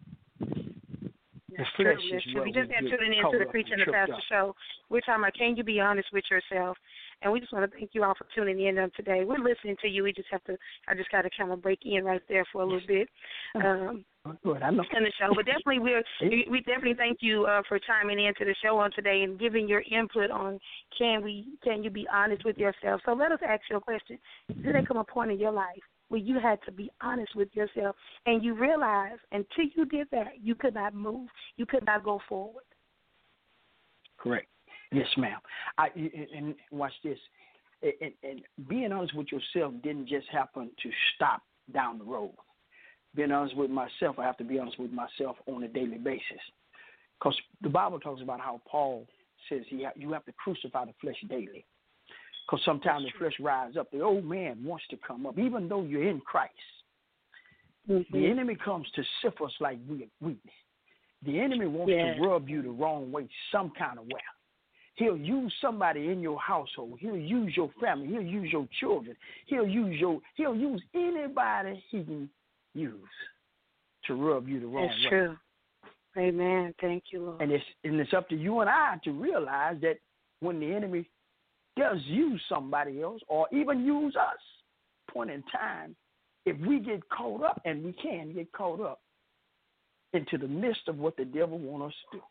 The flesh is we just got tuning into the Preacher and the Pastor show. We're talking about, can you be honest with yourself? And we just want to thank you all for tuning in today. We're listening to you. I just got to kind of break in right there for a little bit. Good, I know. In the show, but definitely we definitely thank you for chiming into the show on today and giving your input on can you be honest with yourself. So let us ask you a question. Did there come a point in your life where you had to be honest with yourself and you realized until you did that you could not move, you could not go forward? Correct. Yes, ma'am. And watch this. And being honest with yourself didn't just happen to stop down the road. Being honest with myself, I have to be honest with myself on a daily basis. Because the Bible talks about how Paul says you have to crucify the flesh daily. Because sometimes the flesh rises up. The old man wants to come up, even though you're in Christ. Mm-hmm. The enemy comes to sift us like wheat. The enemy wants to rub you the wrong way, some kind of way. He'll use somebody in your household. He'll use your family. He'll use your children. He'll use anybody he can use to rub you the wrong way. That's true. Amen. Thank you, Lord. And it's up to you and I to realize that when the enemy does use somebody else or even use us, point in time, if we get caught up, and we can get caught up into the midst of what the devil wants us to do.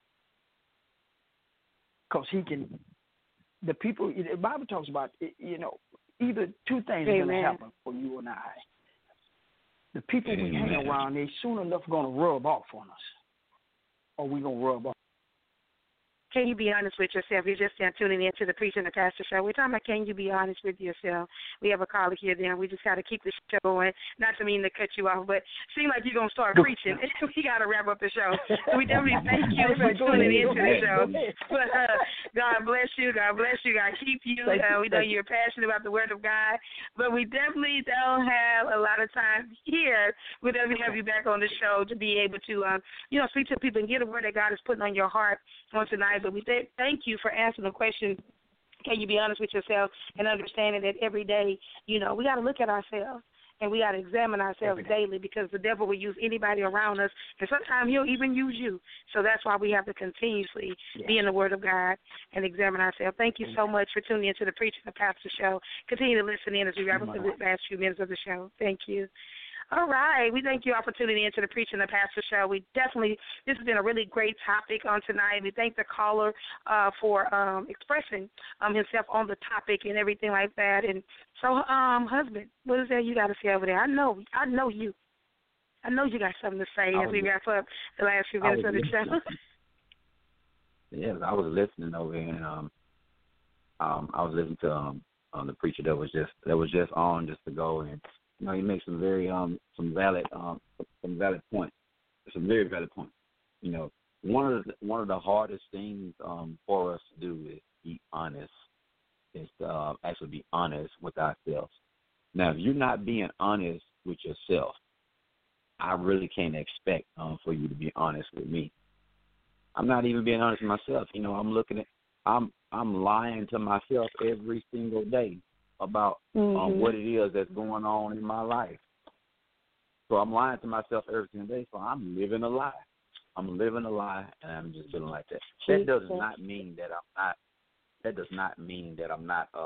Because the Bible talks about, either two things are going to happen for you and I. The people we hang around, they soon enough going to rub off on us. Or we going to rub off. Can you be honest with yourself? You're just tuning in to the Preacher and the Pastor show. We're talking about can you be honest with yourself. We have a caller here then. We just got to keep the show going. Not to mean to cut you off, but it seems like you're going to start preaching. We got to wrap up the show. So we definitely thank you for tuning in to the show. But God bless you. God bless you. God keep you. We know you're passionate about the Word of God. But we definitely don't have a lot of time here. We'll definitely have you back on the show to be able to, speak to people and get a word that God is putting on your heart on tonight. But we thank you for answering the question, can you be honest with yourself, and understanding that every day, we got to look at ourselves and we got to examine ourselves daily, because the devil will use anybody around us, and sometimes he'll even use you. So that's why we have to continuously be in the Word of God and examine ourselves. Thank you so much for tuning into the Preacher and the Pastor show. Continue to listen in as we wrap up the last few minutes of the show. Thank you. All right. We thank you all for tuning in to the Preacher and the Pastor show. This has been a really great topic on tonight. We thank the caller for expressing himself on the topic and everything like that. And so, husband, what is that you got to say over there? I know you. I know you got something to say as we wrap up the last few minutes of the show. Yes, I was listening over here, and I was listening to the preacher that was just on just to go, and he makes some very some valid points, some very valid points. One of the hardest things for us to do is be honest. Is to actually be honest with ourselves. Now, if you're not being honest with yourself, I really can't expect for you to be honest with me. I'm not even being honest with myself. I'm lying to myself every single day about what it is that's going on in my life. So I'm lying to myself every single day. So I'm living a lie. And I'm just feeling like that. That does not mean that I'm not. That does not mean that I'm not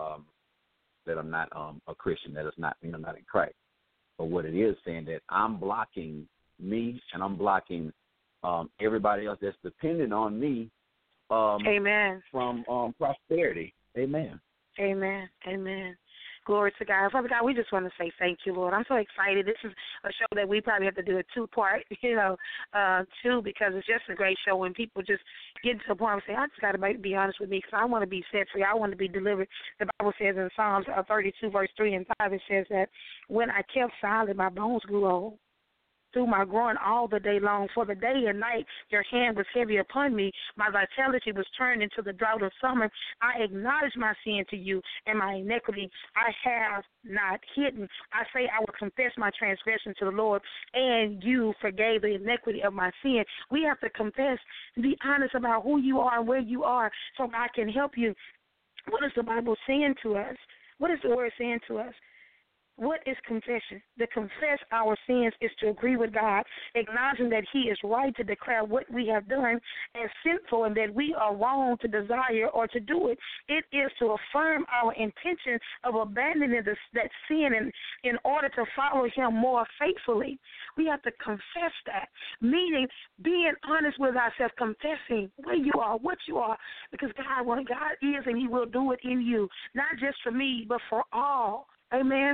a Christian. That does not mean I'm not in Christ. But what it is saying that I'm blocking me and I'm blocking everybody else that's dependent on me. Amen. From prosperity. Amen. Amen. Amen. Glory to God. Father God, we just want to say thank you, Lord. I'm so excited. This is a show that we probably have to do a two-part, too, because it's just a great show when people just get to a point and say, I just got to be honest with me because I want to be set free. I want to be delivered. The Bible says in Psalms 32, verse 3 and 5, it says that when I kept silent, my bones grew old. Through my groin all the day long. For the day and night your hand was heavy upon me. My vitality was turned into the drought of summer. I acknowledge my sin to you, and my iniquity I have not hidden. I say I will confess my transgression to the Lord, and you forgave the iniquity of my sin. We have to confess and be honest about who you are and where you are so God can help you. What is the Bible saying to us? What is the Word saying to us? What is confession? To confess our sins is to agree with God, acknowledging that He is right to declare what we have done as sinful and that we are wrong to desire or to do it. It is to affirm our intention of abandoning that sin in order to follow Him more faithfully. We have to confess that, meaning being honest with ourselves, confessing where you are, what you are, because God is and He will do it in you, not just for me, but for all. Amen.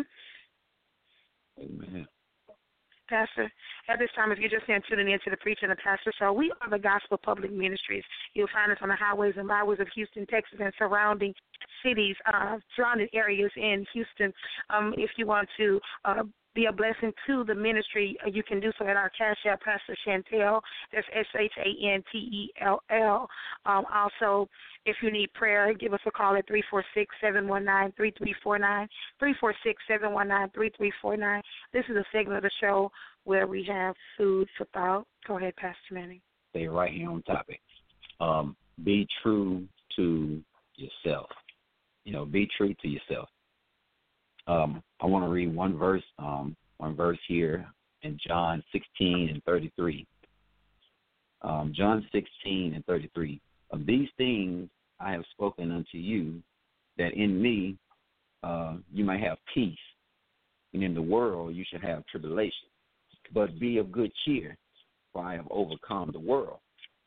Amen. Pastor, at this time, if you're just tuning in to the Preacher and the Pastor Show, we are the Gospel Public Ministries. You'll find us on the highways and byways of Houston, Texas, and surrounding cities, surrounding areas in Houston. If you want to be a blessing to the ministry, you can do so at our Cash App, Pastor Chantel. That's SHANTELL. Also, if you need prayer, give us a call at 346-719-3349, 346-719-3349. This is a segment of the show where we have food for thought. Go ahead, Pastor Manning. Stay right here on topic. Be true to yourself. Be true to yourself. I want to read one verse here in John 16:33. John 16:33. Of these things I have spoken unto you, that in me you may have peace, and in the world you shall have tribulation. But be of good cheer, for I have overcome the world.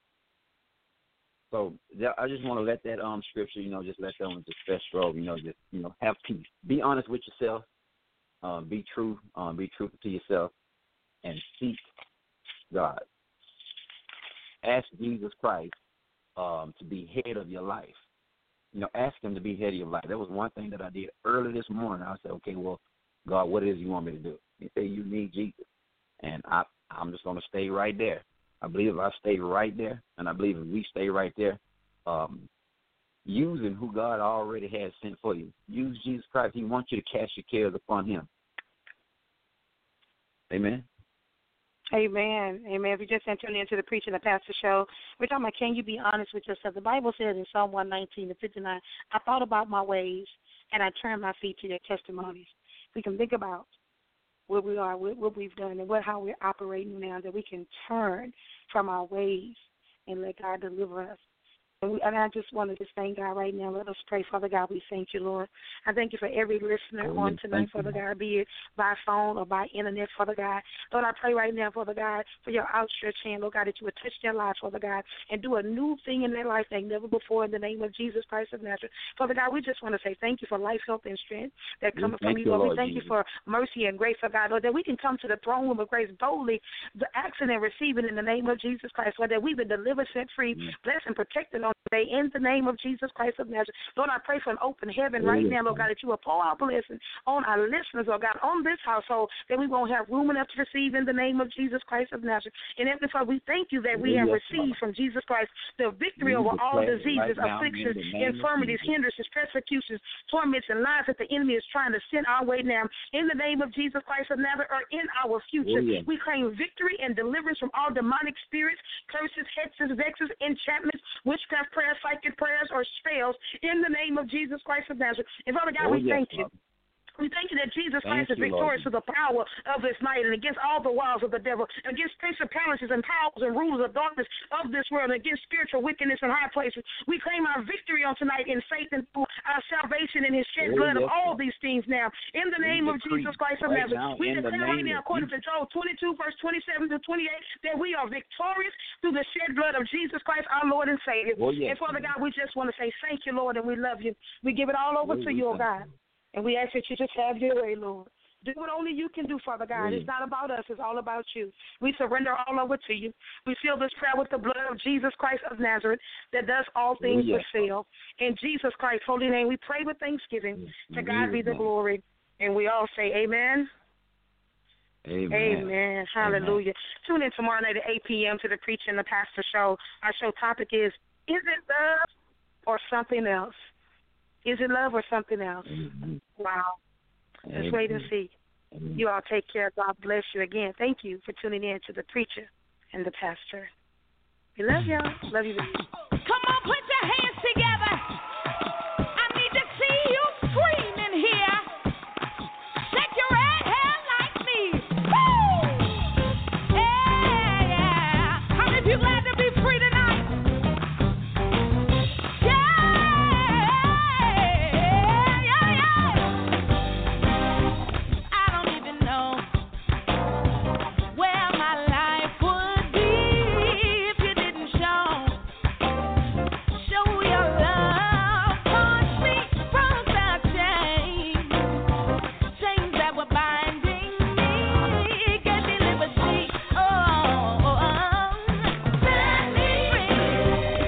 So I just want to let that scripture, just let that one just fest roll, have peace. Be honest with yourself. Be true to yourself, and seek God. Ask Jesus Christ to be head of your life. Ask Him to be head of your life. That was one thing that I did early this morning. I said, okay, well, God, what it is you want me to do? He said, you need Jesus. And I'm just going to stay right there. I believe if I stay right there, and I believe if we stay right there, using who God already has sent for you, use Jesus Christ. He wants you to cast your cares upon Him. Amen. Amen. Amen. If you just tuned into the Preacher and the Pastor Show, we're talking about, can you be honest with yourself? The Bible says in Psalm 119:59, I thought about my ways, and I turned my feet to your testimonies. We can think about where we are, what we've done, and how we're operating now, that we can turn from our ways and let God deliver us. And I just want to just thank God right now. Let us pray. Father God, we thank you, Lord. I thank you for every listener on tonight, Father God, be it by phone or by internet, Father God. Lord, I pray right now, Father God, for your outstretched hand, Lord God, that you would touch their lives, Father God, and do a new thing in their life like never before in the name of Jesus Christ of Nazareth. Father God, we just want to say thank you for life, health, and strength that come from you, Lord. We thank you for mercy and grace, Father God, Lord, that we can come to the throne room of grace boldly, asking and receiving in the name of Jesus Christ, Lord, that we've been delivered, set free, blessed, and protected on today in the name of Jesus Christ of Nazareth. Lord, I pray for an open heaven right now, Lord God, that you will pour out blessings on our listeners, Lord God, on this household, that we won't have room enough to receive in the name of Jesus Christ of Nazareth. And Heavenly Father, we thank you that we have received from Jesus Christ the victory over all diseases, afflictions, infirmities, hindrances, persecutions, torments, and lies that the enemy is trying to send our way now. In the name of Jesus Christ of Nazareth, or in our future, we claim victory and deliverance from all demonic spirits, curses, hexes, vexes, enchantments, witchcraft prayers, psychic prayers, or spells in the name of Jesus Christ of Nazareth. And Father God, we thank you. We thank you that Jesus Christ is victorious to the power of his might and against all the wiles of the devil, against principalities and powers and rulers of darkness of this world, and against spiritual wickedness in high places. We claim our victory on tonight in faith and through our salvation in his shed blood of all these things now. In the name of Jesus Christ of Nazareth, we declare right now, according to Job 22, verse 27 to 28, that we are victorious through the shed blood of Jesus Christ, our Lord and Savior. And Father God, we just want to say thank you, Lord, and we love you. We give it all over to you, oh God. And we ask that you just have your way, Lord. Do what only you can do, Father God. It's not about us. It's all about you. We surrender all over to you. We seal this prayer with the blood of Jesus Christ of Nazareth that does all things but fail. In Jesus Christ's holy name, we pray with thanksgiving. To God be the glory. And we all say amen. Amen. Amen. Hallelujah. Tune in tomorrow night at 8 p.m. to the Preacher and the Pastor Show. Our show topic is it love or something else? Is it love or something else? Wow. Let's wait and see. You all take care. God bless you again. Thank you for tuning in to the Preacher and the Pastor. We love y'all. Love you. Come on, put your hands together.